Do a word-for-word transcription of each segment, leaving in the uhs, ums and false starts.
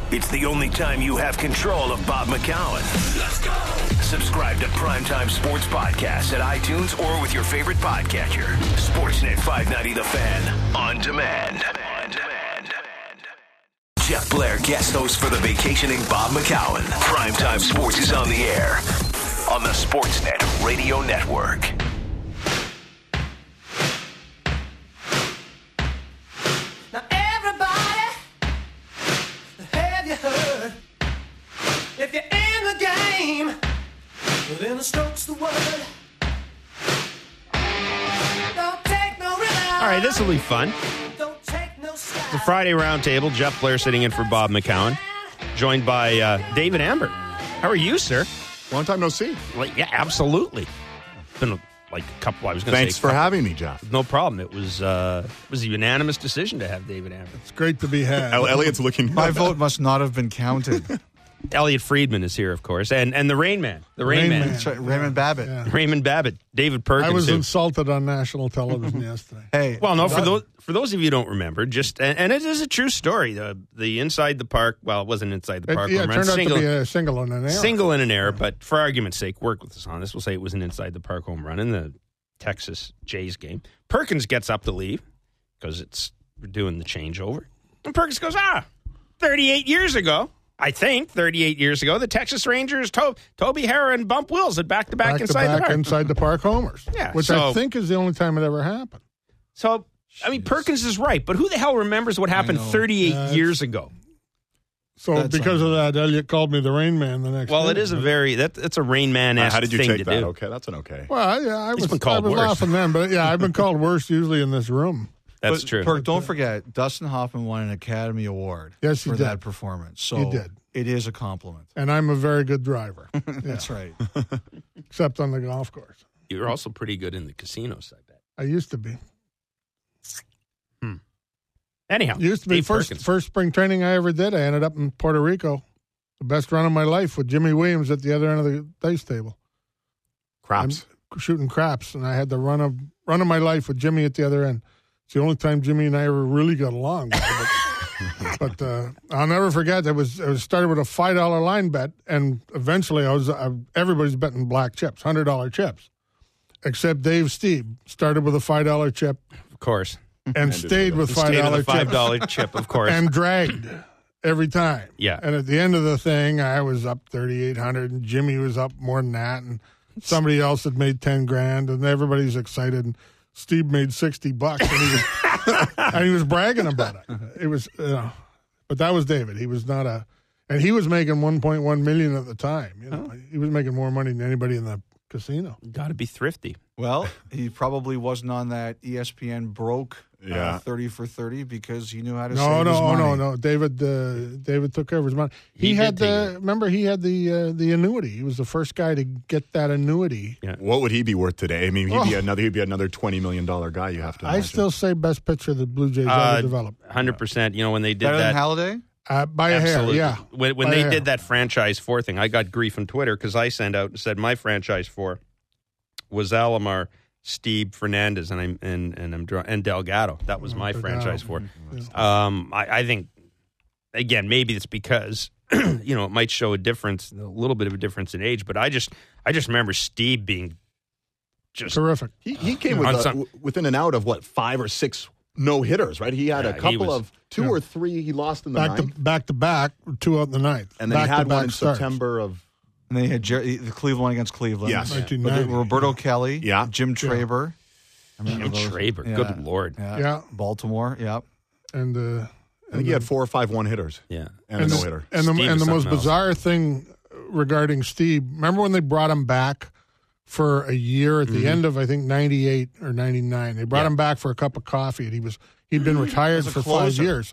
It's the only time you have control of Bob McCown. Let's go. Subscribe to Primetime Sports Podcasts at iTunes or with your favorite podcatcher. Sportsnet five ninety The Fan. On demand. On demand. Jeff Blair, guest host for the vacationing Bob McCown. Primetime Sports is on the air on the Sportsnet Radio Network. Now everybody, have you heard? If you're in the game, well, then the stroke's the word. Don't take no rhythm. All right, this will be fun. Don't take no slide. The Friday Roundtable. Jeff Blair sitting in for Bob McCown, joined by uh, David Amber. How are you, sir? Long time no see. Like, yeah, absolutely. Been like a couple. I was going to say. Thanks for couple, having me, Jeff. No problem. It was uh, it was a unanimous decision to have David Amber. It's great to be had. El- Elliot's looking. My vote must not have been counted. Elliot Friedman is here, of course, and and the Rain Man, the Rain, Rain Man, Man. That's right, Raymond Babbitt. Yeah. Raymond Babbitt, David Perkins. I was too. insulted on national television yesterday. Hey, Well, no, for those for those of you who don't remember, just and, and it is a true story. The the inside the park. Well, it wasn't inside the It, park. yeah, home it run. turned out single, to be a single and an error. single and an error, but for argument's sake, work with us on this. We'll say it was an inside the park home run in the Texas Jays game. Perkins gets up to leave because it's we're doing the changeover, and Perkins goes, "Ah, thirty-eight years ago." I think thirty-eight years ago, the Texas Rangers, to- Toby Harrah and Bump Wills had back-to-back Back inside to the back park. inside the park homers. Yeah, which so- I think is the only time it ever happened. So, I mean, Perkins is right, but who the hell remembers what happened know. thirty-eight Uh, years ago? So That's because of that, Elliot called me the Rain Man the next. Well, it day. is a very that that's a Rain Man Uh, esque how did you thing take to that? do. Okay, that's an okay. Well, yeah, I He's was, been called I was worse. laughing then, but yeah, I've been called worse usually in this room. That's but, true. Perk, don't forget, Dustin Hoffman won an Academy Award Yes, he for did. that performance. So He did. it is a compliment. And I'm a very good driver. That's right. Except on the golf course. You're also pretty good in the casinos, I bet. I used to be. Anyhow, Used to be Dave first Perkins. first spring training I ever did. I ended up in Puerto Rico. The best run of my life with Jimmy Williams at the other end of the dice table. Craps. I'm shooting craps, and I had the run of run of my life with Jimmy at the other end. It's the only time Jimmy and I ever really got along. But, but uh, I'll never forget. It was it was started with a five dollar line bet, and eventually I was uh, everybody's betting black chips, hundred dollar chips, except Dave Steeb started with a five dollar chip Of course. and stayed with five Stayed dollar with a five chips dollar chip, of course. and dragged every time. Yeah. And at the end of the thing, I was up thirty-eight hundred, and Jimmy was up more than that, and somebody else had made ten grand, and everybody's excited. And Steve made sixty bucks, and he was and he was bragging about it. It was, you know, but that was David. He was not a, and he was making one point one million at the time. You know, he was making more money than anybody in the casino. Got to be thrifty. Well, he probably wasn't on that E S P N broke Yeah. uh, thirty for thirty because he knew how to No, save his no, money. no, no. David, uh, David took care of his money. He, He had did the. take it. Remember, he had the uh, the annuity. He was the first guy to get that annuity. What would he be worth today? I mean, he'd be Oh. another. He'd be another twenty million dollar guy. You have to. I imagine. still say best pitcher the Blue Jays Uh, ever developed. one hundred percent. You know, when they did Better that. than Halladay? Uh, by a hair, Absolutely. yeah. When, when By a they hair. did that franchise four thing, I got grief on Twitter because I sent out and said my franchise four was Alomar, Steve Fernandez, and I'm and and I'm draw- and Delgado. That was my Delgado. franchise four. Um, I, I think again maybe it's because you know it might show a difference, a little bit of a difference in age, but I just I just remember Steve being just Terrific. He, he came with On a, some- w- within an out of what five or six no hitters, right? He had Yeah, a he couple was- of two yeah. or three he lost in the Back to ninth, back to back, two out in the ninth. and then back he had to back one in starts. September of And then he had Jer- the Cleveland one against Cleveland. Yes. But nineteen ninety. Roberto Kelly. Yeah. Jim Traber. I remember Jim those. Traber. Yeah. Good Lord. Yeah. Yeah. Baltimore. Yep. And uh, I think he had four or five one hitters Yeah. and, and a the, no hitter. and the, Steve and is the most something else. bizarre thing regarding Steve. Remember when they brought him back for a year at the Mm-hmm. end of I think ninety-eight or ninety-nine? They brought Yeah. him back for a cup of coffee, and he was he'd been retired As a for five closer. years,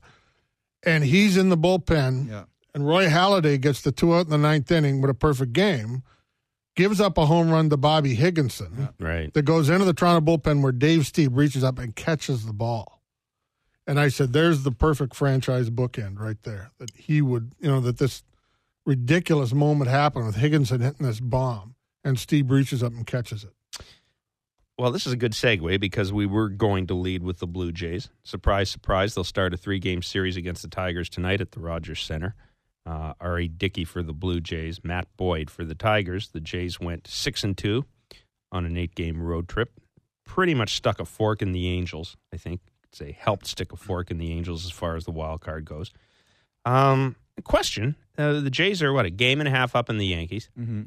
and he's in the bullpen. Yeah. And Roy Halladay gets the two out in the ninth inning with a perfect game, gives up a home run to Bobby Higginson Right. that goes into the Toronto bullpen where Dave Steve reaches up and catches the ball. And I said, there's the perfect franchise bookend right there. That he would, you know, that this ridiculous moment happened with Higginson hitting this bomb, and Steve reaches up and catches it. Well, this is a good segue because we were going to lead with the Blue Jays. Surprise, surprise. They'll start a three-game series against the Tigers tonight at the Rogers Center. Uh, R A. Dickey for the Blue Jays, Matt Boyd for the Tigers. The Jays went six and two on an eight-game road trip. Pretty much stuck a fork in the Angels, I think. Say helped stick a fork in the Angels as far as the wild card goes. Um, question: uh, the Jays are what, a game and a half up in the Yankees? Mm-hmm.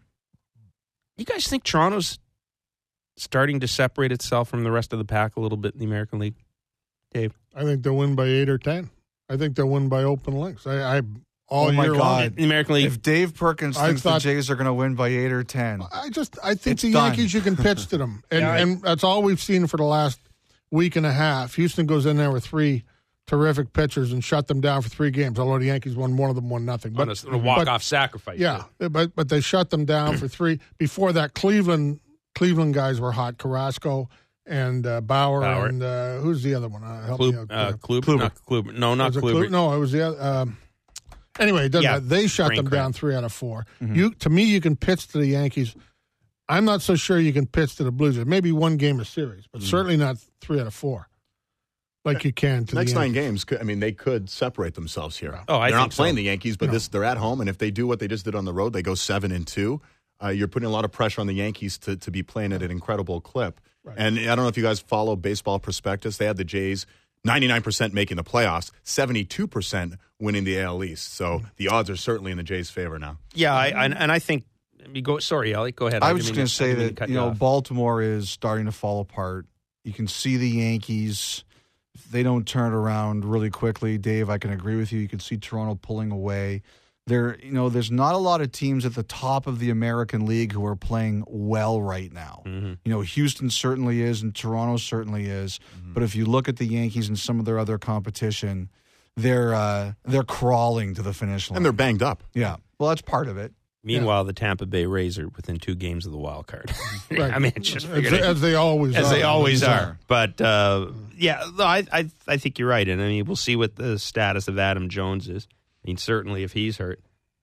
You guys think Toronto's starting to separate itself from the rest of the pack a little bit in the American League, Dave? I think they'll win by eight or ten. I think they'll win by open links. I, I all Oh, my year God. long. In the American League, If Dave Perkins I thinks thought- the Jays are going to win by eight or ten, I just I think It's the done. Yankees, you can pitch to them, and Yeah, I- and that's all we've seen for the last week and a half. Houston goes in there with three terrific pitchers and shut them down for three games. Although the Yankees won one of them, won nothing. on a, on a walk-off sacrifice. Yeah, but but they shut them down for three. Before that, Cleveland Cleveland guys were hot. Carrasco and uh, Bauer, Bauer. and uh, who's the other one? Uh, help me Klub, out. uh, there. Kluber, Kluber. not Kluber. No, not Was it Kluber. Klu- No, it was the other. Um, anyway, it doesn't Yeah, matter. They shut brain them cramp. down three out of four. Mm-hmm. You to me, you can pitch to the Yankees. I'm not so sure you can pitch to the Blues. Maybe one game a series, but certainly not three out of four, like you can to Next the nine Yankees. games, could, I mean, they could separate themselves here. Oh, I they're think not playing so. the Yankees, but this they're at home, and if they do what they just did on the road, they go seven and two. Uh, you're putting a lot of pressure on the Yankees to to be playing at an incredible clip. Right. And I don't know if you guys follow Baseball Prospectus. They had the Jays ninety-nine percent making the playoffs, seventy-two percent winning the A L East. So the odds are certainly in the Jays' favor now. Yeah, I, I, and I think. You go. Sorry, Elliot. Go ahead. I didn't was just mean going to say I didn't mean to that cut you know off. Baltimore is starting to fall apart. You can see the Yankees. If they don't turn it around really quickly, Dave, I can agree with you. You can see Toronto pulling away. There, you know, there's not a lot of teams at the top of the American League who are playing well right now. Mm-hmm. You know, Houston certainly is, and Toronto certainly is. Mm-hmm. But if you look at the Yankees and some of their other competition, they're uh, they're crawling to the finish line. And they're banged up. yeah. Well, that's part of it. Meanwhile, the Tampa Bay Rays are within two games of the wild card. Right. I mean, it's just as, figured it- as they always as are. they always Always are. are. But uh, yeah, no, I, I I think you're right, and I mean we'll see what the status of Adam Jones is. I mean, certainly if he's hurt,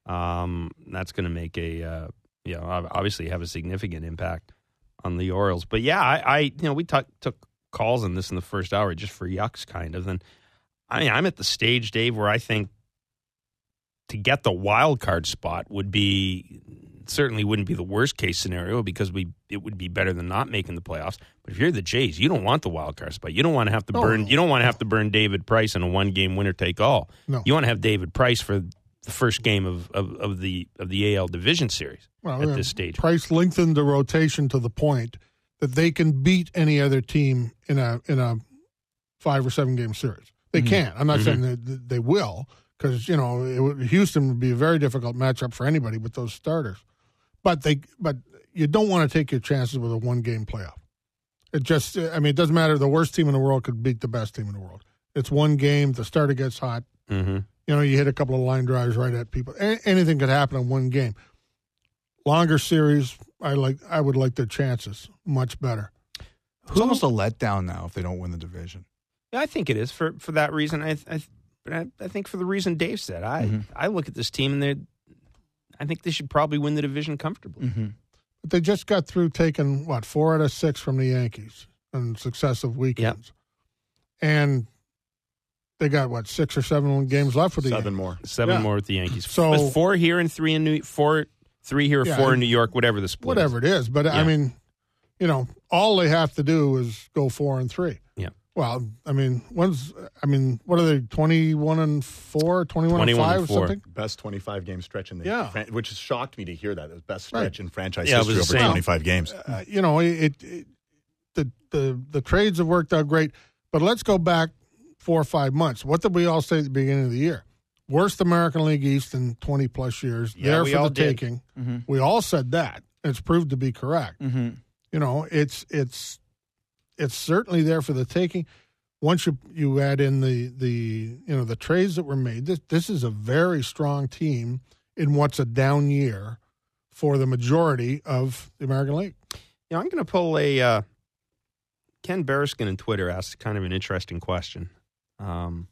um, that's going to make a uh, you know ob- obviously have a significant impact on the Orioles. But yeah, I, I you know we t- took calls on this in the first hour just for yucks, kind of. And I mean, I'm at the stage, Dave, where I think to get the wild card spot would be. Certainly wouldn't be the worst case scenario because we it would be better than not making the playoffs. But if you're the Jays, you don't want the wild card spot. You don't want to have to Oh, burn. no. You don't want to have to burn David Price in a one game winner take all. No. You want to have David Price for the first game of, of, of the of the A L Division Series Well, at yeah, this stage. Price lengthened the rotation to the point that they can beat any other team in a in a five or seven game series. They Mm-hmm. can. I'm not saying that they will because you know it would, Houston would be a very difficult matchup for anybody with those starters. But they, but you don't want to take your chances with a one-game playoff. It just, I mean, it doesn't matter. The worst team in the world could beat the best team in the world. It's one game. The starter gets hot. Mm-hmm. You know, you hit a couple of line drives right at people. A- anything could happen in one game. Longer series, I like. I would like their chances much better. It's almost a letdown now if they don't win the division. Yeah, I think it is for for that reason. I I, but I, I think for the reason Dave said, I Mm-hmm. I look at this team and they, I think they should probably win the division comfortably. Mm-hmm. But they just got through taking what four out of six from the Yankees on successive weekends, and they got what six or seven games left with the Seven Yankees. more. Seven Yeah. more with the Yankees. So- With four here and three in New four, three here, Yeah, four in and- New York, whatever the split. Whatever is. it is, but I Yeah. mean, you know, all they have to do is go four and three. Yeah. Well, I mean, when's I mean, what are they? Twenty-one and four, twenty-one, twenty-one and and five, four. something. Best twenty-five game stretch in the Yeah. fran- which has shocked me to hear that. It was best stretch in franchise Yeah, it was history the over same. twenty-five games. Uh, you know, it, it the the the trades have worked out great, but let's go back four or five months. What did we all say at the beginning of the year? Worst American League East in twenty plus years. Yeah, there we for all the did. taking. Mm-hmm. We all said that. It's proved to be correct. Mm-hmm. You know, it's it's it's certainly there for the taking. Once you you add in the the you know the trades that were made, this this is a very strong team in what's a down year for the majority of the American League. Yeah, I'm going to pull a uh, Ken Bereskin on Twitter asked kind of an interesting question. Um,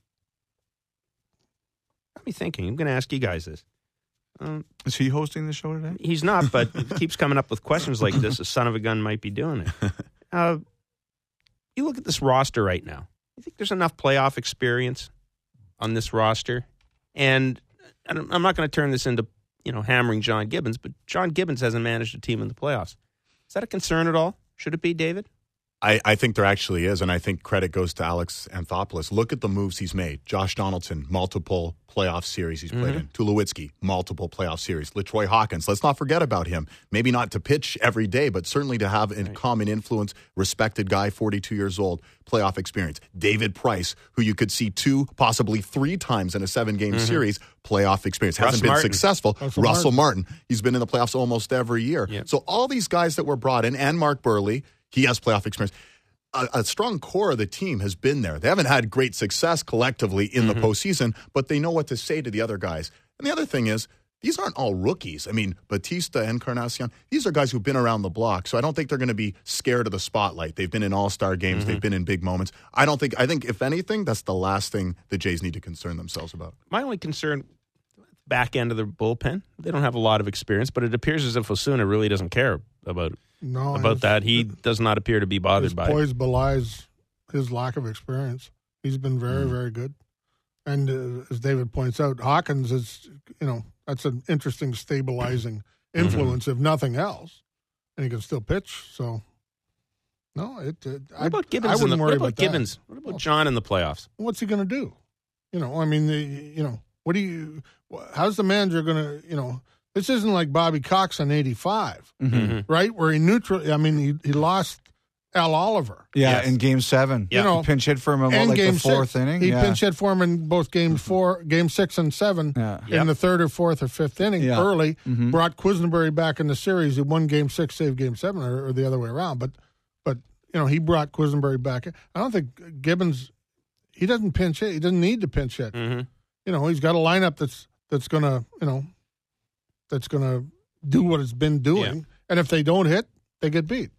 got me thinking. I'm going to ask you guys this. Um, Is he hosting the show today? he's not, but he keeps coming up with questions like this. A son of a gun might be doing it. Uh, you look at this roster right now. You think there's enough playoff experience on this roster? And and I'm not going to turn this into, you know, hammering John Gibbons, but John Gibbons hasn't managed a team in the playoffs. Is that a concern at all? Should it be, David? I, I think there actually is, and I think credit goes to Alex Anthopoulos. Look at the moves he's made. Josh Donaldson, multiple playoff series he's played Mm-hmm. in. Tulowitzki, multiple playoff series. LaTroy Hawkins, let's not forget about him. Maybe not to pitch every day, but certainly to have a Right. common influence, respected guy, forty-two years old, playoff experience. David Price, who you could see two, possibly three times in a seven-game series, playoff experience. Russ Hasn't been Martin. successful. Russell Russell Martin. He's been in the playoffs almost every year. Yep. So all these guys that were brought in, and Mark Burley, he has playoff experience. A, a strong core of the team has been there. They haven't had great success collectively in Mm-hmm. the postseason, but they know what to say to the other guys. And the other thing is, these aren't all rookies. I mean, Batista, Encarnacion, these are guys who've been around the block, so I don't think they're going to be scared of the spotlight. They've been in all-star games. Mm-hmm. They've been in big moments. I don't think, I think if anything, that's the last thing the Jays need to concern themselves about. My only concern, back end of the bullpen, they don't have a lot of experience, but it appears as if Osuna really doesn't care about No, about his- that. He does not appear to be His bothered by it. poise belies his lack of experience. He's been very, Mm. very good. And uh, as David points out, Hawkins is, you know, that's an interesting stabilizing Mm-hmm. influence, if nothing else. And he can still pitch. So, no, it. it What about Gibbons? I in wouldn't the, worry what about about that. Gibbons? What about John in the playoffs? What's he going to do? You know, I mean, the, you know, what do you? How's the manager going to? You know, this isn't like Bobby Cox in eighty-five, Mm-hmm. right? Where he neutral. I mean, he he lost Al Oliver. Yeah, Yes. in Game Seven, Yeah. You know, he pinch hit for him in what, and like game the fourth six. inning. He yeah. pinch hit for him in both game four, game six and seven Yeah. in Yep. the third or fourth or fifth inning Yeah. early. Mhm. Brought Quisenberry back in the series. He won game six, saved game seven, or, or the other way around. But, but you know, he brought Quisenberry back. I don't think Gibbons. He doesn't pinch hit. He doesn't need to pinch hit. Mm-hmm. You know, he's got a lineup that's that's gonna, you know, that's gonna do what it's been doing. Yeah. And if they don't hit, they get beat.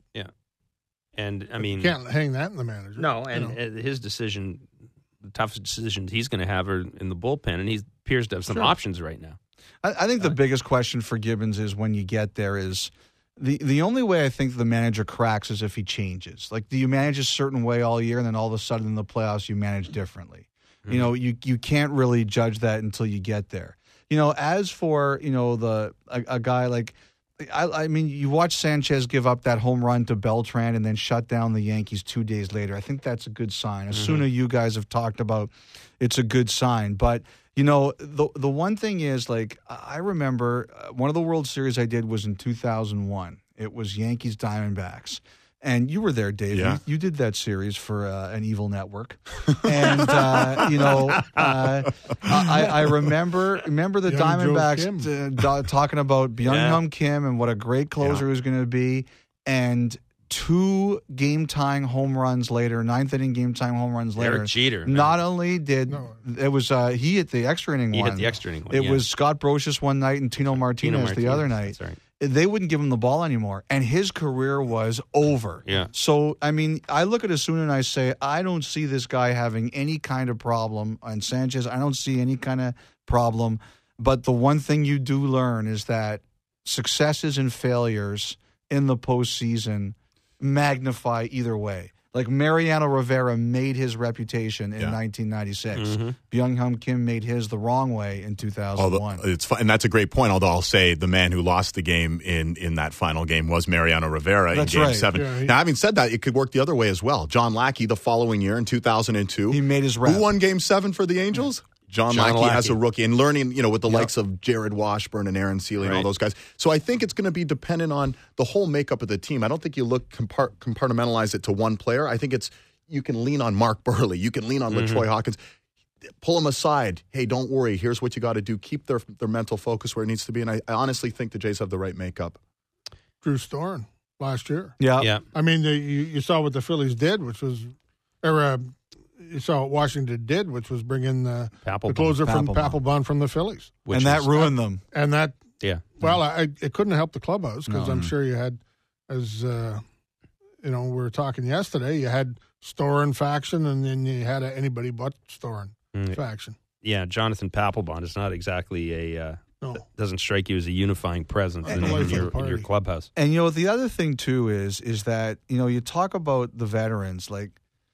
And I mean, You can't hang that in the manager. no, you and know. uh, his decision, the toughest decisions he's going to have are in the bullpen, and he appears to have some Sure. options right now. I, I think the biggest question for Gibbons is when you get there is the the only way I think the manager cracks is if he changes. Like, do you manage a certain way all year, and then all of a sudden in the playoffs you manage differently? You know, you you can't really judge that until you get there. You know, as for you know the a, a guy like. I, I mean, you watch Sanchez give up that home run to Beltran and then shut down the Yankees two days later. I think that's a good sign. As soon as you guys have talked about, it's a good sign. But you know, the the one thing is, like, I remember uh, one of the World Series I did was in two thousand one. It was Yankees Diamondbacks. And you were there, Dave. Yeah. You, you did that series for uh, an evil network, and uh, you know, uh, I, I remember remember the Young Joe Diamondbacks Kim. uh, do- talking about Byung Yeah. Hyun Kim and what a great closer he was going to be, and two game tying home runs later, ninth inning game tying home runs later. Derek Jeter. Not only did No. it was uh, he hit the extra inning He one. hit the extra inning one, It yeah. was Scott Brocious one night and Tino Martinez, Tino the Martinez, other night. that's right. They wouldn't give him the ball anymore, and his career was over. Yeah. So, I mean, I look at Osuna and I say, I don't see this guy having any kind of problem. And Sanchez, I don't see any kind of problem. But the one thing you do learn is that successes and failures in the postseason magnify either way. Like Mariano Rivera made his reputation in Yeah. nineteen ninety-six. Mm-hmm. Byung-Hyun Kim made his the wrong way in two thousand one. Although it's fun, and that's a great point. Although I'll say the man who lost the game in, in that final game was Mariano Rivera That's in Game right. Seven. Yeah, he- now, having said that, it could work the other way as well. John Lackey, the following year in two thousand two, He made his rep. Who won Game Seven for the Angels? John, John Lackey, as Lackey. a rookie, and learning, you know, with the likes of Jared Washburn and Aaron Seeley and all Right. those guys. So I think it's going to be dependent on the whole makeup of the team. I don't think you look compart- compartmentalize it to one player. I think it's you can lean on Mark Burley, you can lean on Mm-hmm. LaTroy Hawkins. Pull them aside. Hey, don't worry. Here's what you got to do. Keep their their mental focus where it needs to be. And I, I honestly think the Jays have the right makeup. Drew Storen last year. Yeah. Yeah. I mean, the, you, you saw what the Phillies did, which was, or uh, you saw what Washington did, which was bring in the, the Papelbon. closer from Papelbon. Papelbon from the Phillies, Which And that is- ruined them. and that Yeah. well, I, it couldn't help the clubhouse because No. I'm sure you had, as uh, you know, we were talking yesterday, you had Storen faction, and then you had a anybody but Storen Mm. faction. Yeah, Jonathan Papelbon is not exactly a uh, No, doesn't strike you as a unifying presence in, And in life of the your, in your party. clubhouse. And you know, the other thing too is is that, you know, you talk about the veterans, like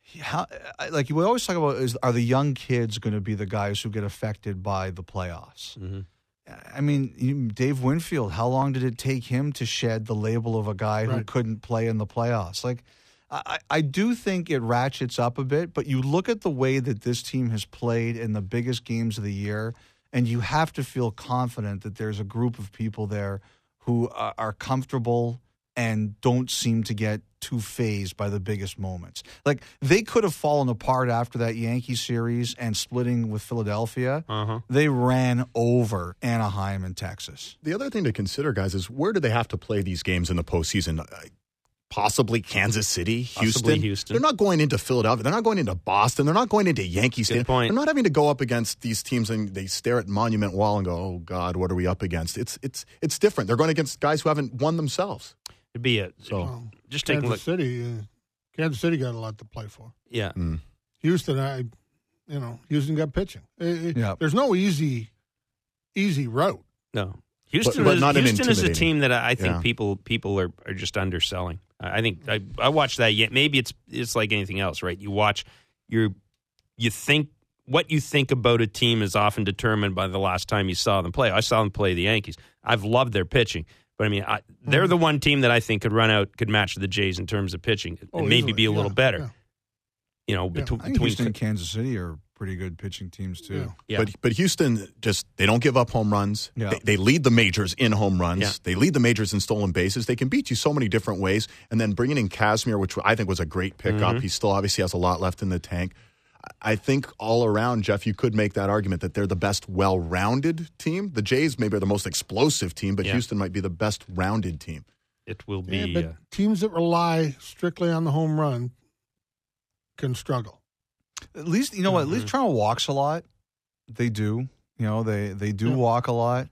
How, like we always talk about, is are the young kids going to be the guys who get affected by the playoffs? Mm-hmm. I mean, you, Dave Winfield, how long did it take him to shed the label of a guy who Right. couldn't play in the playoffs? Like, I, I do think it ratchets up a bit, but you look at the way that this team has played in the biggest games of the year, and you have to feel confident that there's a group of people there who are, are comfortable and don't seem to get too phased by the biggest moments. Like, they could have fallen apart after that Yankee series and splitting with Philadelphia. Uh-huh. They ran over Anaheim and Texas. The other thing to consider, guys, is where do they have to play these games in the postseason? Uh, Possibly Kansas City, Houston. Possibly Houston. They're not going into Philadelphia. They're not going into Boston. They're not going into Yankee Stadium. point. They're not having to go up against these teams and they stare at Monument Wall and go, "Oh God, what are we up against?" It's it's it's different. They're going against guys who haven't won themselves. It'd be a So Well, just take a Kansas look. City, uh, Kansas City got a lot to play for. Yeah, Houston, I, you know, Houston got pitching. It- it- Yeah. There's no easy, easy route. no. Houston, but is, not an Houston is a intimidating- team that I I think Yeah. people people are, are just underselling. I I think I, I watched that. Yet maybe it's it's like anything else, right? You watch, you you think what you think about a team is often determined by the last time you saw them play. I saw them play the Yankees. I've loved their pitching, but I mean, I, they're the one team that I think could run out, could match the Jays in terms of pitching, and Oh, maybe easily. be a little Yeah, better. yeah. You know, Yeah. betw- I think between Houston and Kansas City are pretty good pitching teams, too. Yeah. yeah. But but Houston just they don't give up home runs. Yeah. They, they lead the majors in home runs. Yeah. They lead the majors in stolen bases. They can beat you so many different ways. And then bringing in Kazmir, which I think was a great pickup. He still obviously has a lot left in the tank. I think all around, Jeff, you could make that argument that they're the best well-rounded team. The Jays maybe are the most explosive team, but Yeah. Houston might be the best rounded team. it will be. Yeah, but uh, teams that rely strictly on the home run can struggle. At least, you know what, at least Toronto walks a lot. They do. You know, they, they do Yeah. walk a lot.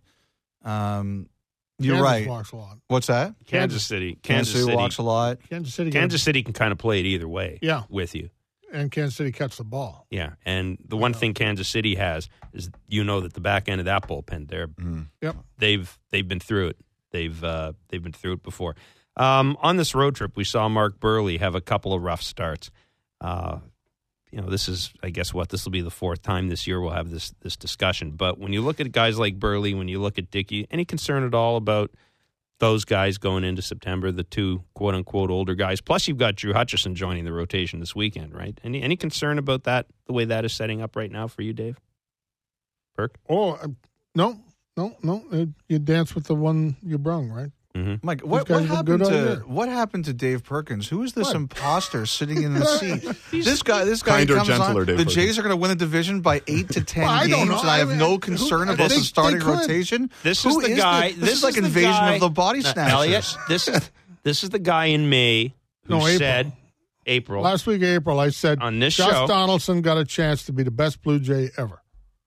Um, you're Kansas right. walks a lot. What's that? Kansas City, Kansas Kansas City City, walks a lot. Kansas City, Kansas City can kind of play it either way. Yeah. with you. and Kansas City catch the ball. Yeah, and the one Yeah. thing Kansas City has is you know that the back end of that bullpen, they're Yep. they've they've been through it. They've uh, they've been through it before. Um, on this road trip, we saw Mark Burley have a couple of rough starts. Uh, you know, this is, I guess, what this will be the fourth time this year we'll have this this discussion. But when you look at guys like Burley, when you look at Dickey, any concern at all about those guys going into September, the two quote unquote older guys? Plus, you've got Drew Hutchison joining the rotation this weekend, right? Any any concern about that? The way that is setting up right now for you, Dave? Perk? Oh, uh, no, no, no. Uh, you dance with the one you brung, right? Mm-hmm. Mike, what, guys what have happened good to idea. what happened to Dave Perkins? Who is this What? imposter sitting in the seat? This guy, this guy Kinder, comes gentler on. Dave The Perkins. Jays are going to win the division by eight to ten Well, I don't games, know. and I have I no mean, concern who- about they- the starting they could. rotation. This Who is the guy. This, this is like the invasion guy- of the body Uh, snatchers. Elliot, this is this is the guy in May who No, April. said April. Last week, April, I said On this Josh show. Donaldson got a chance to be the best Blue Jay ever.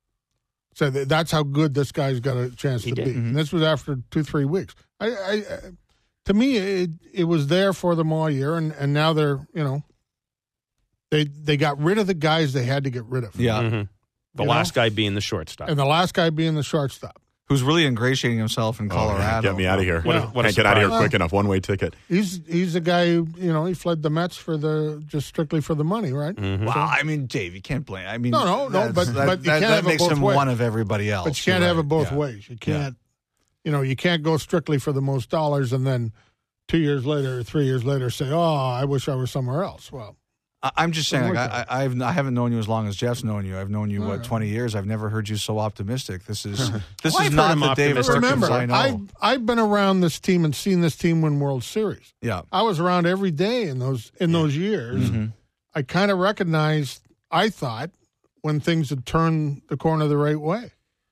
So th- that's how good this guy's got a chance He to did. be. Mhm. And this was after two, three weeks. I, I, I to me, it it was there for them all year, and, and now they're you know they they got rid of the guys they had to get rid of. Yeah, Mhm. The You last know? guy being the shortstop. And the last guy being the shortstop. who's really ingratiating himself in Oh, Colorado. get me out of here. What a- what a Can't get out of here surprise. quick enough. One way ticket. He's he's the guy who you know he fled the Mets for the just strictly for the money, right? Mhm. Well, I mean, Dave, you can't blame. I mean, No, no, no, that's- but- that, but you that, can't that have it makes both him ways. one of everybody else. But you can't You're have right. it both Yeah. ways. You can't, you know, you can't go strictly for the most dollars and then two years later or three years later say, "Oh, I wish I was somewhere else." Well, I- I'm just saying, Doesn't like, work I, I, I've, I haven't known you as long as Jeff's known you. I've known you, what, right. twenty years. I've never heard you so optimistic. This is this Well, is I've not heard him the Dave optimistic. Perkins remember, I know. I've I've been around this team and seen this team win World Series. yeah. I was around every day in those in those years. Mm-hmm. I kind of recognized, I thought, when things had turned the corner the right way.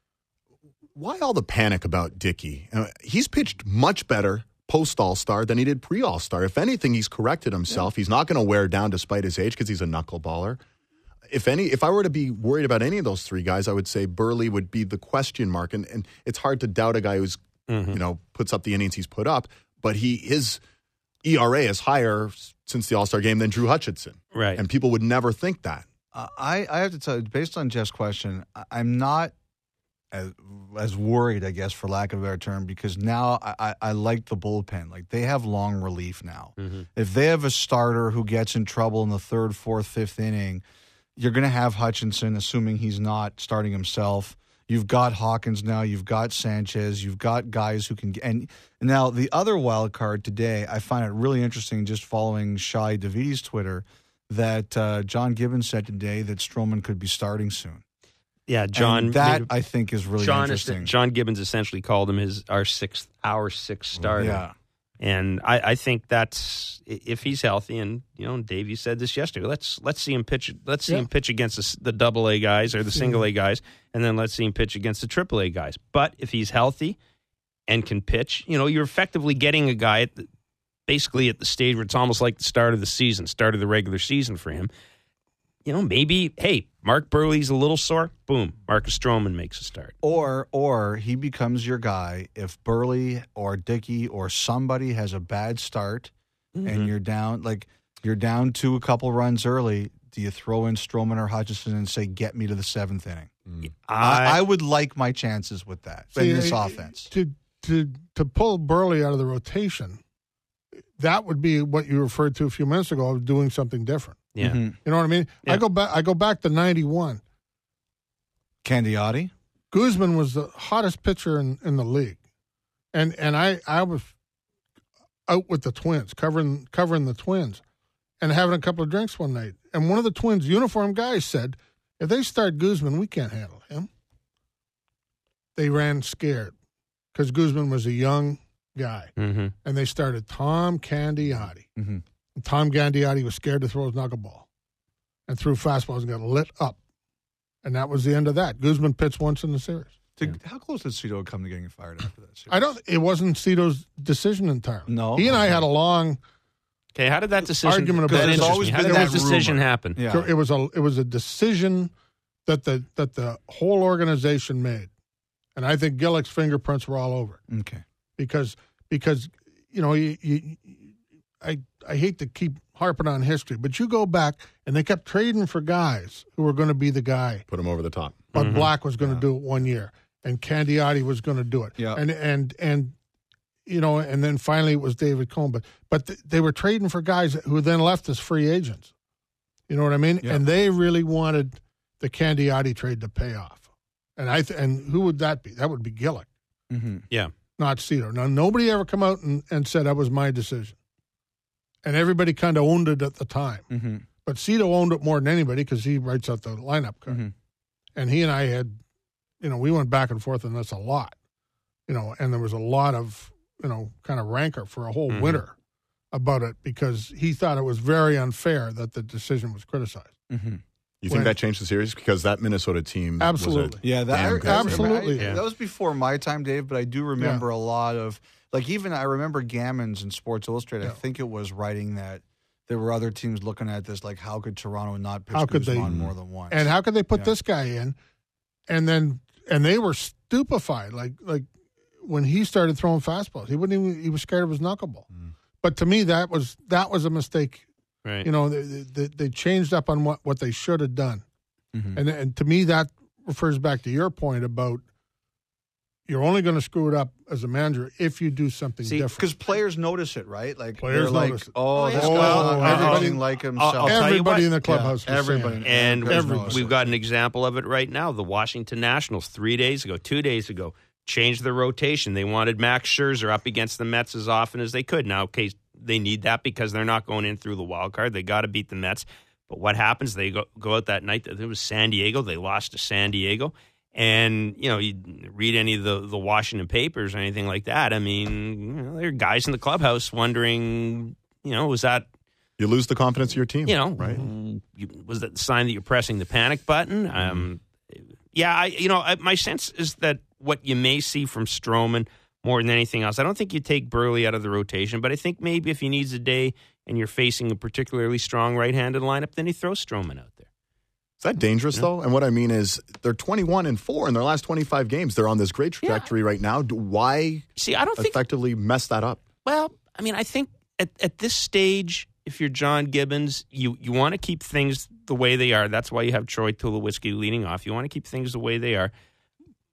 Why all the panic about Dickey? Uh, he's pitched much better post All-Star than he did pre-All-Star. If anything, he's corrected himself. He's not going to wear down despite his age because he's a knuckleballer. If any, if I were to be worried about any of those three guys, I would say Burley would be the question mark. And, and it's hard to doubt a guy who's, you know, puts up the innings he's put up. But he his E R A is higher since the All-Star game than Drew Hutchinson. Right. And people would never think that. Uh, I, I have to tell you, based on Jeff's question, I- I'm not as as worried, I guess, for lack of a better term, because now I, I, I like the bullpen. Like, they have long relief now. Mm-hmm. If they have a starter who gets in trouble in the third, fourth, fifth inning, you're going to have Hutchinson, assuming he's not starting himself. You've got Hawkins now. You've got Sanchez. You've got guys who can get. And now the other wild card today, I find it really interesting just following Shai Davidi's Twitter that uh, John Gibbons said today that Stroman could be starting soon. Yeah, John. And that, made, I think, is really John interesting. Is, John Gibbons essentially called him his our sixth, our sixth starter. Yeah. And I, I think that's if he's healthy, and you know, Dave, you said this yesterday. Let's let's see him pitch. Let's see yeah. him pitch against the, the double A guys or the single A guys, and then let's see him pitch against the triple A guys. But if he's healthy and can pitch, you know, you're effectively getting a guy at the, basically at the stage where it's almost like the start of the season, start of the regular season for him. You know, maybe, hey, Mark Burley's a little sore. Boom, Marcus Stroman makes a start. Or or he becomes your guy if Burley or Dickey or somebody has a bad start mm-hmm. and you're down, like you're down to a couple runs early. Do you throw in Stroman or Hutchinson and say, get me to the seventh inning? Mm. I, I would like my chances with that see, in this I, offense. To, to, to pull Burley out of the rotation, that would be what you referred to a few minutes ago of doing something different. Yeah, mm-hmm. You know what I mean? Yeah. I go back. I go back to ninety-one. Candiotti, Guzman was the hottest pitcher in, in the league, and and I, I was out with the Twins, covering covering the Twins, and having a couple of drinks one night. And one of the Twins' uniform guys said, "If they start Guzman, we can't handle him." They ran scared because Guzman was a young guy, mm-hmm. and they started Tom Candiotti. Mm-hmm. Tom Candiotti was scared to throw his knuckleball and threw fastballs and got lit up. And that was the end of that. Guzman pitched once in the series. Did, how close did Cito come to getting fired after that series? I don't. It wasn't Cito's decision entirely. No. He and I had a long okay, how did that decision argument about that always How did that, that decision rumor. happen? Yeah. It was a it was a decision that the that the whole organization made. And I think Gillick's fingerprints were all over it. Okay. Because because you know, you, you I I hate to keep harping on history, but you go back and they kept trading for guys who were going to be the guy. Put him over the top. But Mm-hmm. Black was going to Yeah. do it one year, and Candiotti was going to do it. Yeah. And and and you know, and then finally it was David Cone. But but th- they were trading for guys who then left as free agents. You know what I mean? Yeah. And they really wanted the Candiotti trade to pay off. And I th- and who would that be? That would be Gillick, Mm-hmm. Yeah. not Cito. Now nobody ever come out and, and said that was my decision. And everybody kind of owned it at the time. Mm-hmm. But Cito owned it more than anybody because he writes out the lineup card. Mm-hmm. And he and I had, you know, we went back and forth, and that's a lot. You know, and there was a lot of, you know, kind of rancor for a whole Mm-hmm. winter about it because he thought it was very unfair that the decision was criticized. Mm-hmm. You When- think that changed the series? Because that Minnesota team Absolutely. was a Yeah, that damn I- good absolutely. I- Yeah. That was before my time, Dave. But I do remember a lot of like even I remember Gammons in Sports Illustrated. Yeah. I think it was writing that there were other teams looking at this like, how could Toronto not pitch How could Guzman they- on more than once? And how could they put Yeah. this guy in? And then, and they were stupefied. Like, like when he started throwing fastballs, he wouldn't even, he was scared of his knuckleball. Mm. But to me, that was, that was a mistake. Right. You know, they, they, they changed up on what, what they should have done. Mhm. And and to me, that refers back to your point about you're only going to screw it up as a manager if you do something See, different. because players notice it, right? Like Players they're like, notice it. oh, this Oh, guy's yeah. acting Everybody- like himself. I'll tell you Everybody what. in the clubhouse Yeah, was saying everybody. it. And Everybody. we've got an example of it right now. The Washington Nationals, three days ago, two days ago, changed the rotation. They wanted Max Scherzer up against the Mets as often as they could. Now, okay, they need that because they're not going in through the wild card. They got to beat the Mets. But what happens? They go, go out that night. It was San Diego. They lost to San Diego. And, you know, you read any of the, the Washington papers or anything like that. I mean, you know, there are guys in the clubhouse wondering, you know, was that You lose the confidence of your team. you know, right? you, was that the sign that you're pressing the panic button? Um, yeah, I, you know, I, my sense is that what you may see from Stroman more than anything else, I don't think you take Burley out of the rotation, but I think maybe if he needs a day and you're facing a particularly strong right-handed lineup, then he throws Stroman out there. Is that dangerous, though? And what I mean is they're twenty-one and four in their last twenty-five games. They're on this great trajectory right now. Do- Why See, I don't think effectively mess that up? Well, I mean, I think at, at this stage, if you're John Gibbons, you, you want to keep things the way they are. That's why you have Troy Tulowitzki leading off. You want to keep things the way they are.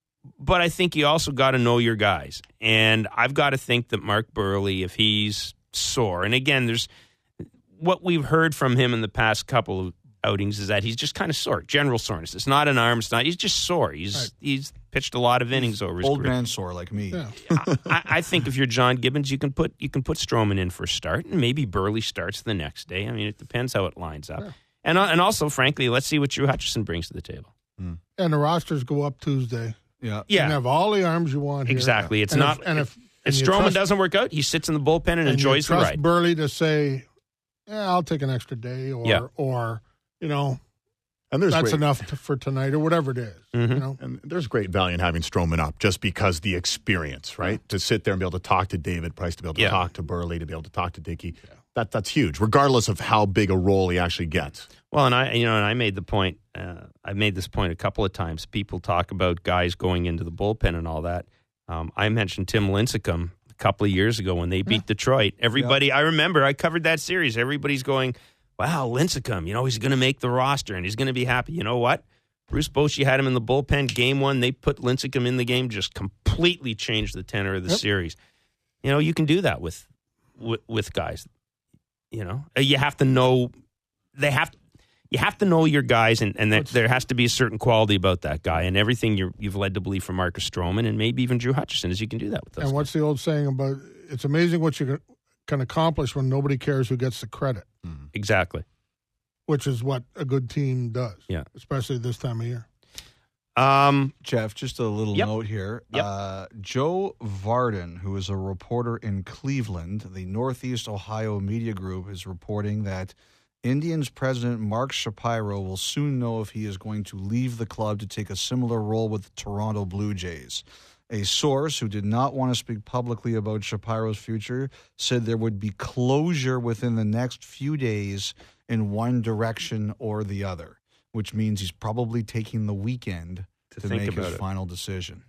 but I think you also got to know your guys. And I've got to think that Mark Burley, if he's sore, and again, there's what we've heard from him in the past couple of outings is that he's just kind of sore, general soreness. It's not an arm, it's not, he's just sore. He's right. he's pitched a lot of innings over his Old career. man sore like me. Yeah. I, I think if you're John Gibbons, you can put you can put Stroman in for a start, and maybe Burley starts the next day. I mean, it depends how it lines up. Yeah. And and also, frankly, let's see what Drew Hutchison brings to the table. Mm. And the rosters go up Tuesday. Yeah, You Yeah, can have all the arms you want here. exactly. It's and not. If, and if, if and you Stroman trust- doesn't work out, he sits in the bullpen and, and enjoys you the trust ride. Burley to say, "Yeah, I'll take an extra day," or Yeah. or you know, And there's that's great, enough to, for tonight, or whatever it is. Mhm. You know, and there's great value in having Stroman up just because the experience, right? To sit there and be able to talk to David Price, to be able to Yeah. talk to Burley, to be able to talk to Dickey. That that's huge, regardless of how big a role he actually gets. Well, and I, you know, and I made the point. Uh, I've made this point a couple of times. People talk about guys going into the bullpen and all that. Um, I mentioned Tim Lincecum a couple of years ago when they beat Detroit. Everybody, I remember, I covered that series. Everybody's going, "Wow, Lincecum! You know, he's going to make the roster and he's going to be happy." You know what? Bruce Bochy had him in the bullpen. Game one, they put Lincecum in the game, just completely changed the tenor of the Yep. series. You know, you can do that with with, with guys. You know, you have to know they have. You have to know your guys, and, and that there has to be a certain quality about that guy. And everything you're, you've led to believe from Marcus Stroman and maybe even Drew Hutchison is you can do that with those and guys. what's the old saying about? It's amazing what you can, can accomplish when nobody cares who gets the credit, Exactly. which is what a good team does. Yeah. Especially this time of year. Um, Jeff, just a little Yep. note here. Yep. Uh, Joe Varden, who is a reporter in Cleveland, the Northeast Ohio Media Group, is reporting that Indians president Mark Shapiro will soon know if he is going to leave the club to take a similar role with the Toronto Blue Jays. A source who did not want to speak publicly about Shapiro's future said there would be closure within the next few days in one direction or the other, which means he's probably taking the weekend To to, think make about his it. final decision.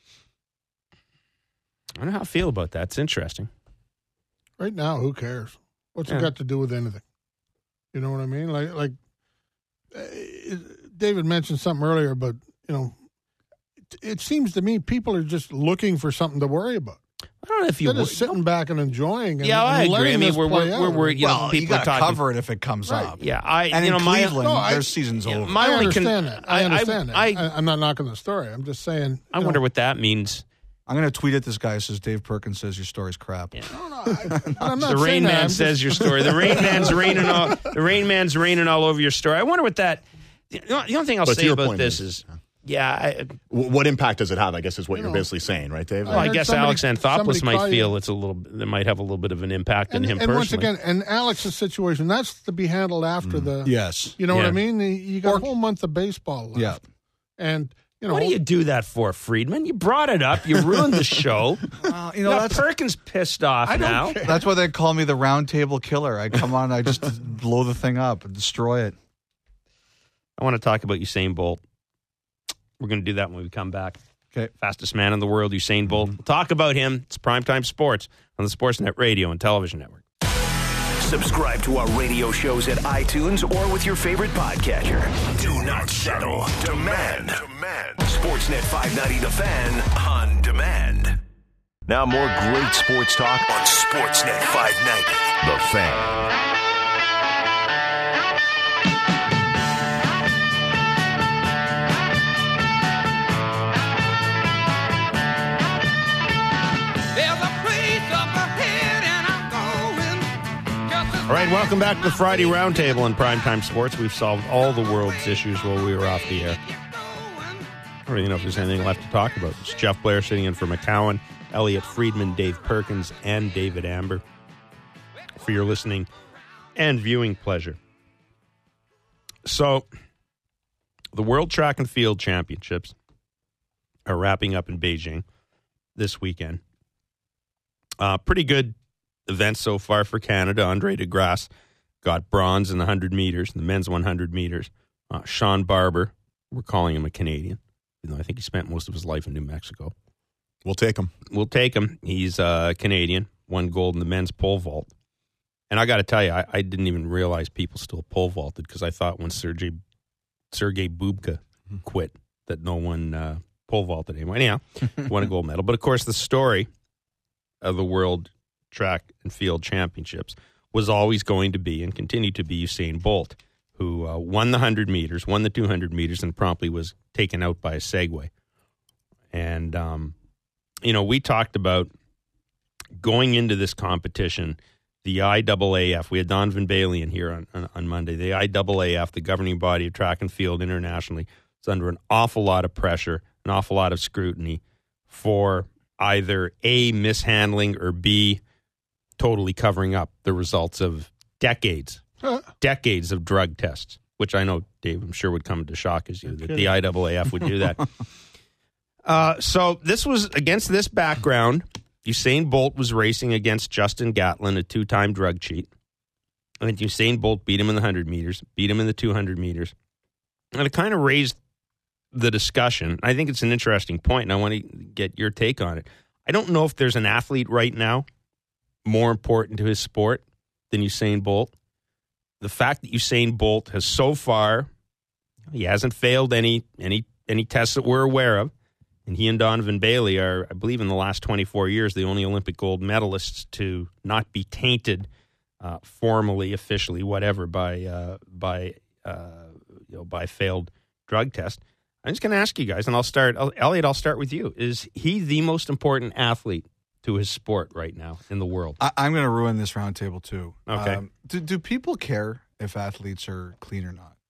I don't know how I feel about that. It's interesting. Right now, who cares? What's Yeah. it got to do with anything? You know what I mean? Like, like uh, it- David mentioned something earlier, but you know, it, it seems to me people are just looking for something to worry about. I don't know if you Instead of sitting back and enjoying. And, Yeah, I and agree. letting I mean, this we're play we're, we're, out. we're you know well, you people are got to talking. cover it if it comes Right. up. Yeah, I And you in know my Cleveland, No, I- their season's yeah, over. my I only understand con- that. I understand I, that. I, I'm not knocking the story. I'm just saying. I you wonder know, what that means. I'm going to tweet at this guy who says Dave Perkins says your story's crap. Yeah. No, no, I, I'm not The saying Rain that. Man I'm says just- your story. The Rain Man's raining all. The Rain Man's raining all over your story. I wonder what that. The the only thing I'll But to say your about point this is- is, yeah. I, W- What impact does it have? I guess is what You you're know, basically saying, right, Dave? well, I heard guess somebody- Alex Anthopoulos somebody might call feel you- it's a little. That might have a little bit of an impact and, on him and once personally. again, and Alex's situation, that's to be handled after the. Yes. You know what Yeah. I mean? You got a whole month of baseball left. Yeah. And you know, What do you do that for, Friedman? You brought it up. You ruined the show. Well, you know, Now, that's, Perkins pissed off I don't now. care. that's why they call me the round table killer. I come on, I just blow the thing up and destroy it. I want to talk about Usain Bolt. We're going to do that when we come back. Okay. Fastest man in the world, Usain Bolt. We'll talk about him. It's Primetime Sports on the Sportsnet Radio and Television Network. Subscribe to our radio shows at iTunes or with your favorite podcatcher. Do not settle. Demand. Demand. Sportsnet five ninety The Fan on demand. Now more great sports talk on Sportsnet five ninety The Fan. All right, welcome back to the Friday Roundtable in Primetime Sports. We've solved all the world's issues while we were off the air. I don't even know if there's anything left to talk about. It's Jeff Blair sitting in for McCowan, Elliot Friedman, Dave Perkins, and David Amber for your listening and viewing pleasure. So, the World Track and Field Championships are wrapping up in Beijing this weekend. Uh, pretty good event so far for Canada. Andre DeGrasse got bronze in the one hundred meters, the men's one hundred meters. Uh, Sean Barber, we're calling him a Canadian, even though I think he spent most of his life in New Mexico. We'll take him. We'll take him. He's uh, Canadian, won gold in the men's pole vault. And I got to tell you, I, I didn't even realize people still pole vaulted because I thought when Sergey, Sergey Bubka quit that no one uh, pole vaulted anymore. Anyhow, won a gold medal. But of course, the story of the World Track and Field Championships was always going to be and continued to be Usain Bolt, who uh, won the one hundred meters, won the two hundred meters, and promptly was taken out by a Segway. And, um, you know, we talked about going into this competition, the I A A F, we had Donovan Bailey in here on, on, on Monday, the I A A F, the governing body of track and field internationally, is under an awful lot of pressure, an awful lot of scrutiny for either A, mishandling, or B, totally covering up the results of decades, Huh. decades of drug tests, which I know, Dave, I'm sure would come to shock as you that the I A A F would do that. uh, so this was, against this background, Usain Bolt was racing against Justin Gatlin, a two-time drug cheat. And Usain Bolt beat him in the one hundred meters, beat him in the two hundred meters. And it kind of raised the discussion. I think it's an interesting point, and I want to get your take on it. I don't know if there's an athlete right now more important to his sport than Usain Bolt. The fact that Usain Bolt has so far, he hasn't failed any any any tests that we're aware of, and he and Donovan Bailey are, I believe, in the last twenty-four years, the only Olympic gold medalists to not be tainted uh, formally, officially, whatever, by uh, by uh, you know by failed drug test. I'm just going to ask you guys, and I'll start. Elliot, I'll start with you. Is he the most important athlete to his sport right now in the world? I, I'm going to ruin this roundtable too. Okay. Um, do, do people care if athletes are clean or not?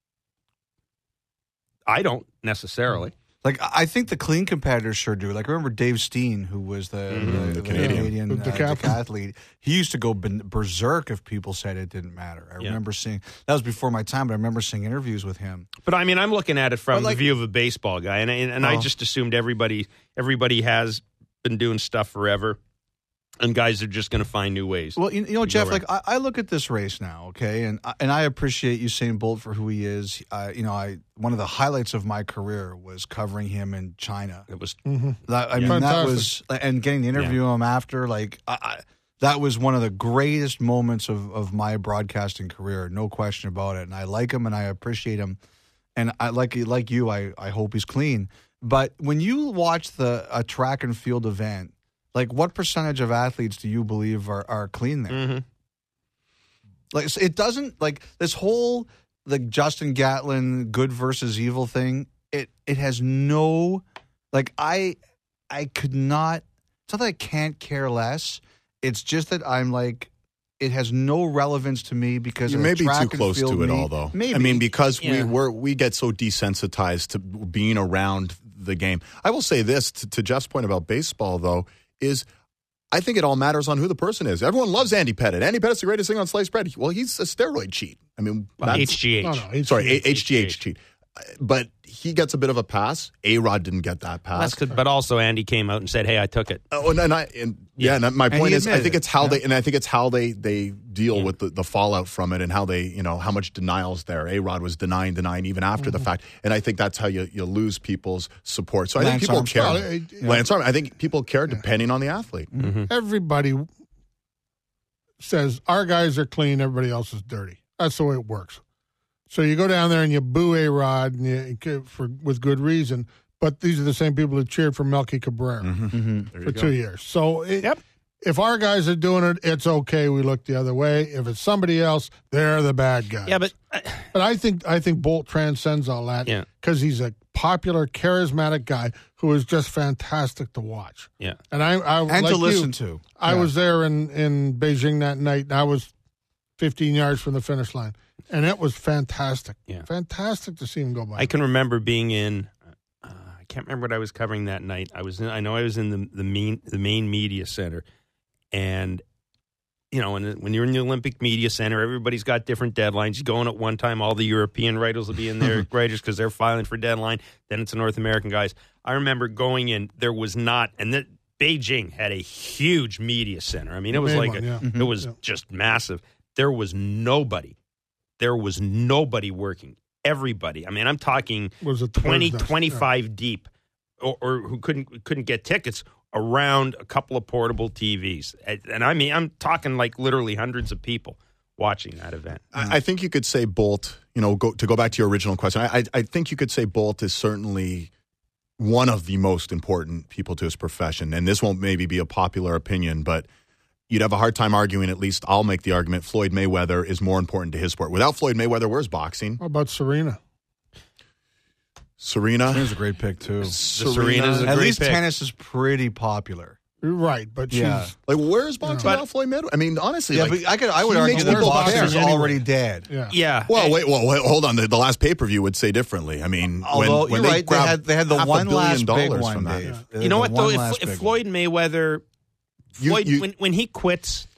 I don't necessarily. Like, I think the clean competitors sure do. Like, remember Dave Steen, who was the, Mm-hmm. the, The the Canadian. Canadian, The uh, decathlete. decathlete. He used to go ben- berserk if people said it didn't matter. I Yeah. remember seeing, that was before my time, but I remember seeing interviews with him. But I mean, I'm looking at it from But, like- the view of a baseball guy, and and, and I Oh. just assumed everybody everybody has been doing stuff forever, and guys are just going to find new ways. Well, you, you know, go Jeff, around. like I, I look at this race now, okay, and I- and I appreciate Usain Bolt for who he is. I, you know, I one of the highlights of my career was covering him in China. It was That, I Yeah. mean, that Fantastic. was, and getting to interview him after, like, I, I, that was one of the greatest moments of, of my broadcasting career, no question about it. And I like him and I appreciate him. And I like like you, I, I hope he's clean. But when you watch the a track and field event, like, what percentage of athletes do you believe are, are clean there? Mhm. Like, so it doesn't, like, this whole, like, Justin Gatlin good versus evil thing, it it has no, like, I I could not, it's not that I can't care less, it's just that I'm like, it has no relevance to me because You of may the be track too and close field to it me- all, though. Maybe. I mean, because Yeah. we we're, we get so desensitized to being around the game. I will say this to, to Jeff's point about baseball, though, is I think it all matters on who the person is. Everyone loves Andy Pettitte. Andy Pettitte's the greatest thing on sliced bread. Well, he's a steroid cheat. I mean, that's- H G H. No, no, H- sorry, H- H G H cheat. But he gets a bit of a pass. A-Rod didn't get that pass. That's good. But also, Andy came out and said, "Hey, I took it." Oh, and, and I and yeah, and my And point he is, I admitted think it. it's how Yeah. they and I think it's how they they deal Yeah. with the, the fallout from it and how they you know how much denials there. A Rod was denying, denying even after the fact, and I think that's how you you lose people's support. So I Lance think people Armstrong. care. Well, it- it- Lance Armstrong. I think people care depending on the athlete. Everybody says our guys are clean, everybody else is dirty. That's the way it works. So you go down there and you boo A Rod and you, for with good reason. But these are the same people that cheered for Melky Cabrera There for you two go. years. So it, Yep. if our guys are doing it, it's okay. We look the other way. If it's somebody else, they're the bad guys. Yeah, but uh, But I think I think Bolt transcends all that Yeah. because he's a popular, charismatic guy who is just fantastic to watch. yeah, And I, I And like to listen you, to. I Yeah. was there in, in Beijing that night, and I was fifteen yards from the finish line, and it was fantastic. Yeah. Fantastic to see him go by. I can remember being in. Uh, I can't remember what I was covering that night. I was. In, I know I was in the the main the main media center, and you know, when when you're in the Olympic Media Center, everybody's got different deadlines. You go in at one time, all the European writers will be in there, writers because they're filing for deadline. Then it's the North American guys. I remember going in. There was not, and that Beijing had a huge media center. I mean, it was Big like one, a, yeah. it was Yeah. just massive. There was nobody. There was nobody working. Everybody. I mean, I'm talking Was it twenty, Thursday? twenty-five deep, or, or who couldn't couldn't get tickets around a couple of portable T Vs. And, and I mean, I'm talking like literally hundreds of people watching that event. I, I think you could say Bolt. You know, go, to go back to your original question, I, I I think you could say Bolt is certainly one of the most important people to his profession. And this won't maybe be a popular opinion, but you'd have a hard time arguing, at least I'll make the argument, Floyd Mayweather is more important to his sport. Without Floyd Mayweather, where's boxing? How about Serena? Serena? Serena's a great pick, too. Serena's a At great least pick. tennis is pretty popular. You're right, but Yeah. she's Like, where's boxing But- without Floyd Mayweather? I mean, honestly, Yeah, like, but I could. I would he argue makes that people boxing's care. already dead. yeah. Yeah. Well, And- wait, well, wait, hold on. The, the last pay per view would say differently. I mean, Although when, when you're they right, they grabbed had they had the half a one billion last big dollars one, from that. Dave. They You had know the what, one though? If, last if big Floyd Mayweather, You- Floyd you- when, when he quits,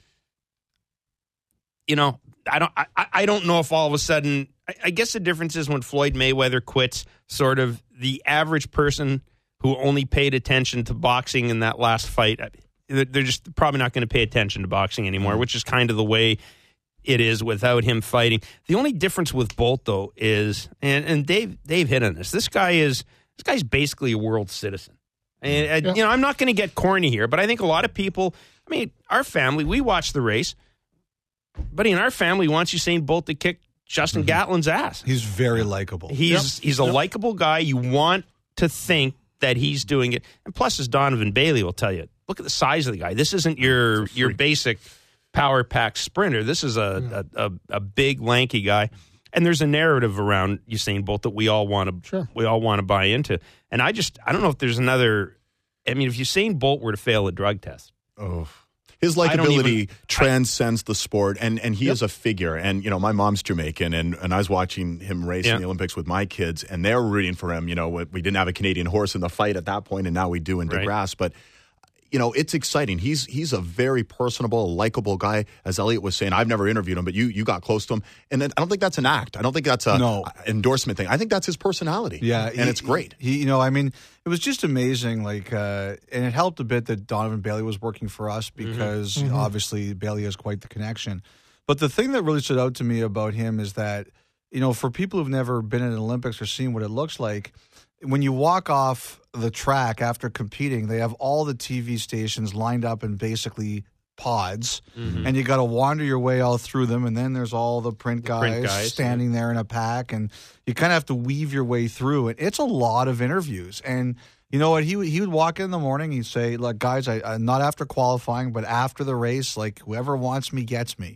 you know, I don't, I, I don't know if all of a sudden, I, I guess the difference is when Floyd Mayweather quits, sort of the average person who only paid attention to boxing in that last fight, they're just probably not going to pay attention to boxing anymore, which is kind of the way it is without him fighting. The only difference with Bolt, though, is, and, and Dave Dave hit on this, this guy is, this guy's basically a world citizen. And, uh, you know, I'm not going to get corny here, but I think a lot of people, I mean, our family, we watch the race. Buddy in our family wants Usain Bolt to kick Justin Gatlin's ass. He's very likable. He's he's a likable guy. You want to think that he's doing it. And plus, as Donovan Bailey will tell you, look at the size of the guy. This isn't your your basic power pack sprinter. This is a, a, a, a big, lanky guy. And there's a narrative around Usain Bolt that we all want to Sure. we all want to buy into. And I just I don't know if there's another. I mean, if Usain Bolt were to fail a drug test, Oh. His I don't likability even- transcends the sport, and, and he is a figure. And, you know, my mom's Jamaican, and, and I was watching him race Yeah. in the Olympics with my kids, and they're rooting for him. You know, we we didn't have a Canadian horse in the fight at that point, and now we do in Right. DeGrasse. But, you know, it's exciting. He's he's a very personable, likable guy. As Elliot was saying, I've never interviewed him, but you you got close to him. And then, I don't think that's an act. I don't think that's a No. endorsement thing. I think that's his personality. Yeah, And he- it's great. He, you know, I mean, it was just amazing. Like, uh, and it helped a bit that Donovan Bailey was working for us because obviously Bailey has quite the connection. But the thing that really stood out to me about him is that, you know, for people who've never been in an Olympics or seen what it looks like, when you walk off the track after competing, they have all the T V stations lined up in basically pods, and you got to wander your way all through them. And then there's all the print guys, print guys, standing there in a pack, and you kind of have to weave your way through it. It's a lot of interviews, and you know what? He would- he would walk in the morning. He'd say, "Look, guys, I, I not after qualifying, but after the race, like whoever wants me gets me."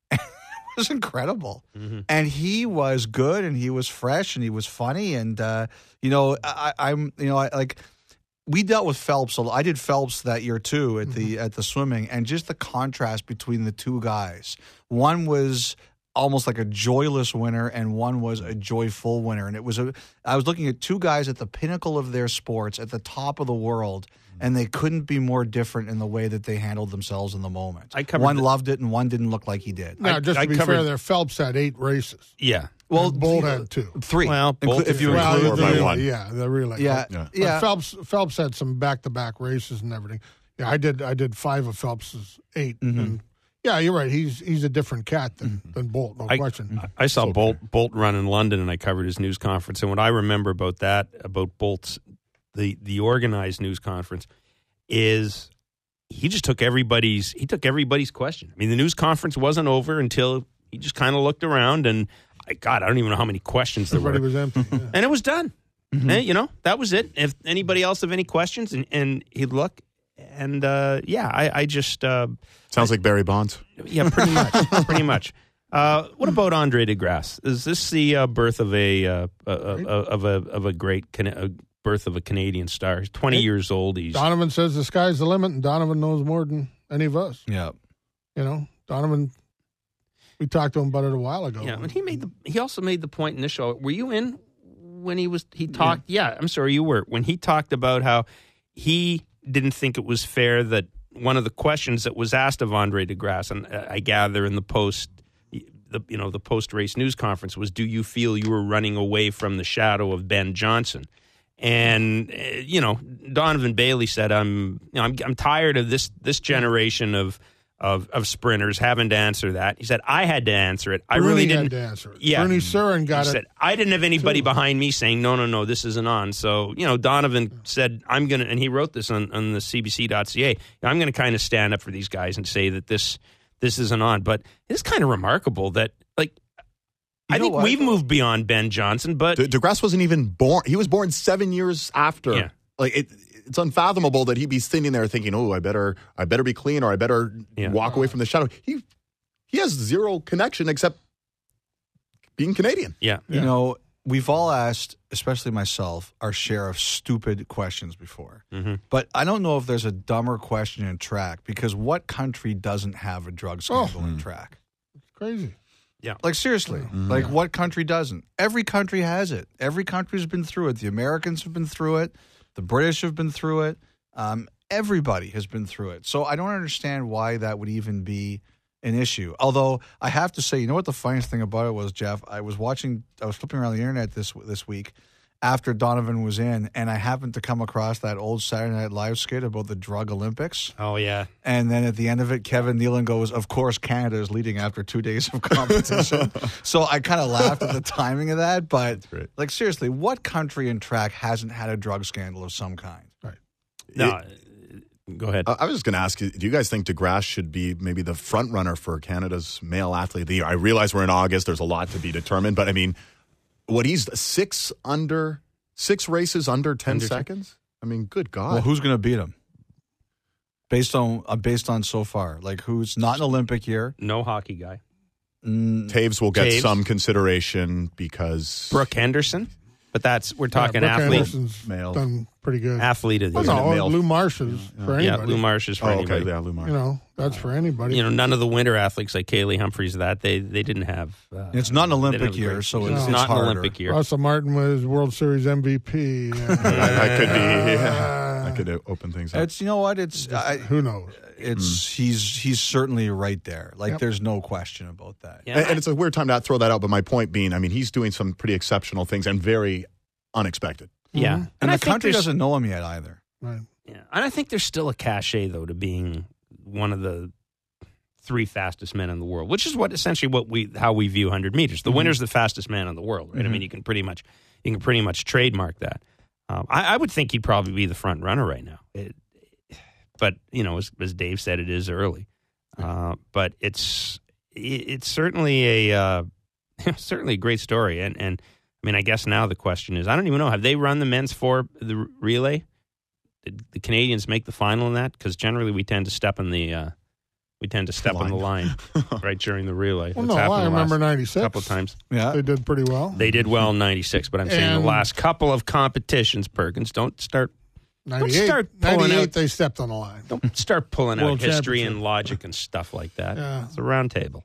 It was incredible, and he was good, and he was fresh, and he was funny, and uh, you know, I, I'm, you know, I like. We dealt with Phelps. a lot. I did Phelps that year too at the at the swimming, and just the contrast between the two guys. One was almost like a joyless winner, and one was a joyful winner. And it was a. I was looking at two guys at the pinnacle of their sports, at the top of the world, and they couldn't be more different in the way that they handled themselves in the moment. I covered one the- loved it, and one didn't look like he did. Now, I- just I to be covered- fair, there Phelps had eight races. yeah. Well, Bolt had two. three. Well, Inclu- Bolt if is you three. Well, include four the by relay, one. yeah, the relay. yeah, But yeah. Phelps Phelps had some back to back races and everything. Yeah, I did I did five of Phelps's 8 Mm-hmm. And yeah, you're right. He's he's a different cat than, than Bolt, no I, question. I saw Bolt Bolt run in London, and I covered his news conference. And what I remember about that, about Bolt's the the organized news conference, is he just took everybody's he took everybody's question. I mean, the news conference wasn't over until he just kind of looked around, and I, God, I don't even know how many questions there Everybody were, was empty. Yeah. and it was done. And, you know, that was it. If anybody else have any questions, and, and he'd look, and uh, yeah, I, I just. Uh, Sounds like Barry Bonds. Yeah, pretty much. pretty much. Uh, what about Andre DeGrasse? Is this the uh, birth of a, uh, uh, uh, of a of a great Can- uh, birth of a Canadian star? He's twenty years old. He's Donovan says the sky's the limit, and Donovan knows more than any of us. Yeah. You know, Donovan. We talked to him about it a while ago. yeah. And he made the he also made the point in this show. Were you in when he was he talked? Yeah, I'm sorry, you were when he talked about how he didn't think it was fair that one of the questions that was asked of Andre DeGrasse, and uh, I gather in the post. The you know the post race news conference was, do you feel you were running away from the shadow of Ben Johnson? And uh, you know Donovan Bailey said, I'm you know, I'm I'm tired of this this generation of of of sprinters having to answer that. He said I had to answer it. I Rooney really had didn't. to answer it. Yeah, Bernie Surin got he it. said I didn't have anybody behind me saying no no no this isn't on. So you know Donovan said I'm gonna, and he wrote this on on the C B C dot C A. I'm going to kind of stand up for these guys and say that this. This isn't on, but it's kind of remarkable that, like, I know think what, we've though? moved beyond Ben Johnson, but De- DeGrasse wasn't even born. He was born seven years after. Yeah. Like it, it's unfathomable that he'd be sitting there thinking, "Oh, I better, I better be clean, or I better Yeah. walk away from the shadow." He, he has zero connection except being Canadian. yeah. You know, we've all asked, especially myself, our share of stupid questions before. Mm-hmm. But I don't know if there's a dumber question in track, because what country doesn't have a drug scandal in track? It's crazy. Like, seriously, like what country doesn't? Every country has it. Every country's been through it. The Americans have been through it. The British have been through it. Um, everybody has been through it. So I don't understand why that would even be an issue. Although I have to say, you know what the funniest thing about it was, Jeff? I was watching, I was flipping around the internet this this week after Donovan was in, and I happened to come across that old Saturday Night Live skit about the drug Olympics. Oh, yeah. And then at the end of it, Kevin Nealon goes, "Of course, Canada is leading after two days of competition." So I kind of laughed at the timing of that. But, great. like, seriously, what country in track hasn't had a drug scandal of some kind? No, go ahead. I I was just going to ask you, do you guys think DeGrasse should be maybe the front runner for Canada's male athlete of the year? I realize we're in August. There's a lot to be determined. But, I mean, what he's six under, six races under ten Under ten. seconds? I mean, good God. Well, who's going to beat him? Based on uh, based on so far, like who's not an Olympic year? No hockey guy. Mm, Taves will get Taves. some consideration because Brooke Henderson, but that's we're talking yeah, Brooke athlete, Anderson's male. done pretty good. athlete of the Well, year. no, male. Lou Marsh is for Yeah, anybody. Lou Marsh is for Oh, anybody. okay, yeah, Lou Marsh. You know, that's for anybody. You know, none of the winter athletes like Kaylee Humphries, that they they didn't have. Uh, It's not an they Olympic didn't have a year, great- so it's it's- it's not harder. an Olympic year. Russell Martin was World Series M V P. I, I could be. Yeah, I could open things up. It's you know what it's I, Who knows? it's he's he's certainly right there. Like Yep. there's no question about that. Yeah, and, and it's a weird time to throw that out. But my point being, I mean, he's doing some pretty exceptional things and very unexpected. yeah. Mhm. And, And I the think country there's- doesn't know him yet either. Right. Yeah, and I think there's still a cachet though to being one of the three fastest men in the world, which is what essentially what we how we view one hundred meters. The winner's the fastest man in the world, right? I mean, you can pretty much you can pretty much trademark that. Um, I, I would think he'd probably be the front runner right now. It, but you know, as, as Dave said, it is early. Uh, but it's it, it's certainly a uh, certainly a great story, and and I mean, I guess now the question is, I don't even know, have they run the men's four the relay? Did the Canadians make the final in that? Because generally we tend to step in the uh, we tend to step on the line right during the relay. Well, That's no, happened I the remember last ninety-six. couple times. Yeah. They did pretty well. They did well in ninety-six, but I'm saying And- the last couple of competitions, Perkins, don't start ninety-eight, start pulling ninety-eight out- they stepped on the line. don't start pulling out World history Championship. and logic and stuff like that. Yeah. It's a round table.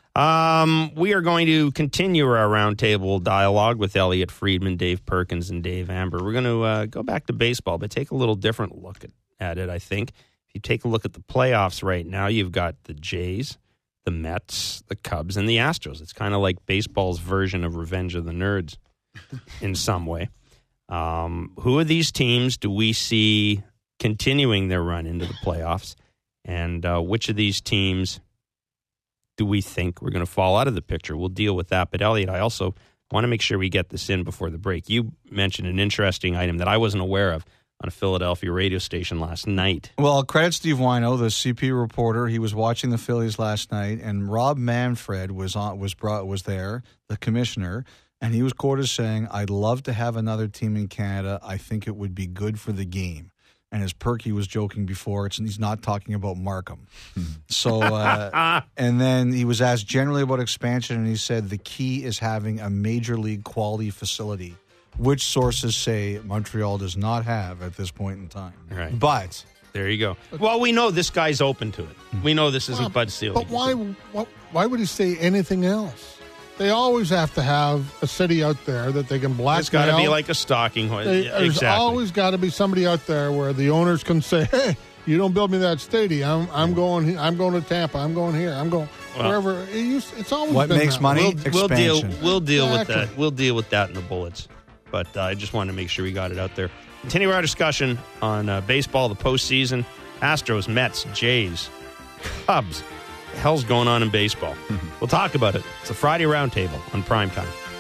Um, we are going to continue our roundtable dialogue with Elliot Friedman, Dave Perkins, and Dave Amber. We're going to uh, go back to baseball, but take a little different look at, at it, I think. If you take a look at the playoffs right now, you've got the Jays, the Mets, the Cubs, and the Astros. It's kind of like baseball's version of Revenge of the Nerds in some way. Um, who of these teams do we see continuing their run into the playoffs? And uh, which of these teams do we think we're going to fall out of the picture? We'll deal with that. But, Elliot, I also want to make sure we get this in before the break. You mentioned an interesting item that I wasn't aware of on a Philadelphia radio station last night. Well, credit Steve Wino, the C P reporter. He was watching the Phillies last night, and Rob Manfred was on was brought was there, the commissioner, and he was quoted saying, "I'd love to have another team in Canada. I think it would be good for the game." And as Perky was joking before, it's, he's not talking about Markham. So, uh, and then he was asked generally about expansion, and he said the key is having a major league quality facility, which sources say Montreal does not have at this point in time. Right. But There you go. Well, we know this guy's open to it. We know this isn't Bud Selig. But why, why? Why would he say anything else? They always have to have a city out there that they can blackmail. It's got to be like a stalking horse. They- Yeah, There's exactly. always got to be somebody out there where the owners can say, "Hey, you don't build me that stadium. I'm, I'm going. he- I'm going to Tampa. I'm going here. I'm going Well, wherever." It used, it's always what been makes that money? way. We'll, we'll deal. Expansion. We'll deal Exactly. with that. We'll deal with that in the bullets. But uh, I just wanted to make sure we got it out there. Continue our discussion on uh, baseball, the postseason, Astros, Mets, Jays, Cubs. The hell's going on in baseball? We'll talk about it. It's a Friday roundtable on Primetime.